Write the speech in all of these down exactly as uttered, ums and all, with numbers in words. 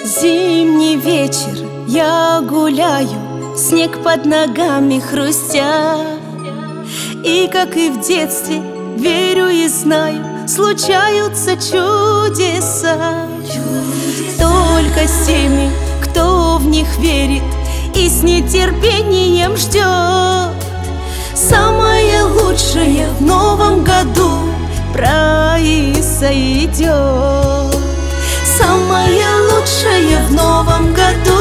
Зимний вечер, я гуляю, снег под ногами хрустя. И, как и в детстве, верю и знаю, случаются чудеса. Только с теми, кто в них верит и с нетерпением ждет. Самое лучшее в новом году произойдет. Самое лучшее в новом году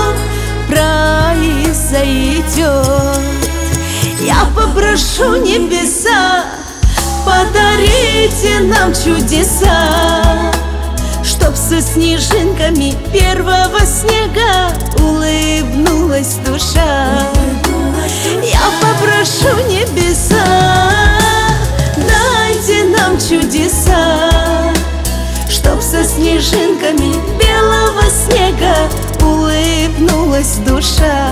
произойдет. Я попрошу небеса, подарите нам чудеса, чтоб со снежинками первого снега улыбнулась душа. Я попрошу небеса, дайте нам чудеса, чтоб со снежинками белого снега улыбнулась душа.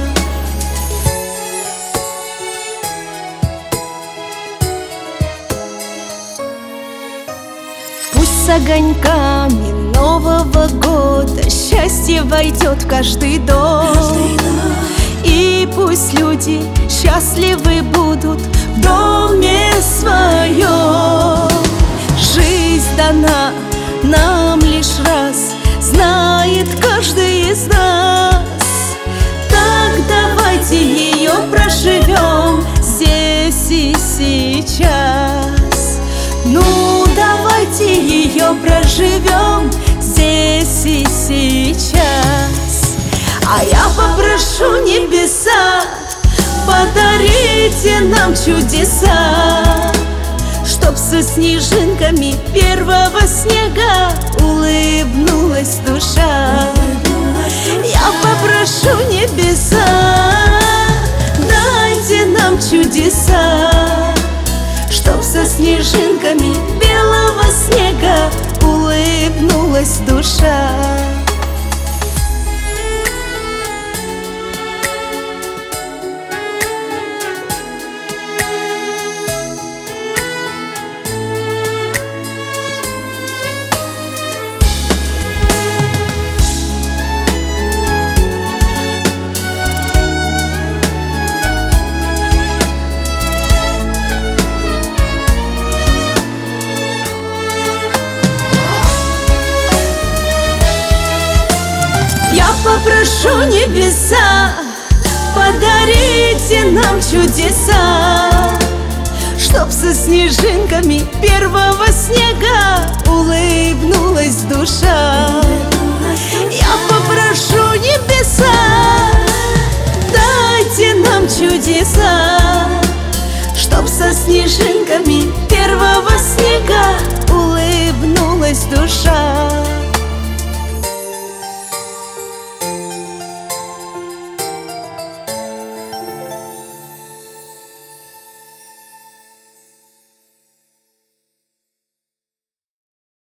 Пусть с огоньками Нового года счастье войдет в каждый дом. И пусть люди счастливы будут в доме своем. Жизнь дана нам лишь раз, знает каждый из нас. Так давайте ее проживем здесь и сейчас. Ну, давайте ее проживем здесь и сейчас. А я попрошу небеса, подарите нам чудеса, чтоб со снежинками первого снега улыбнулась душа. Я попрошу небеса, дайте нам чудеса, чтоб со снежинками белого снега улыбнулась душа. Я попрошу небеса, подарите нам чудеса, чтоб со снежинками первого снега улыбнулась душа. Я попрошу небеса, дайте нам чудеса, чтоб со снежинками первого снега улыбнулась душа.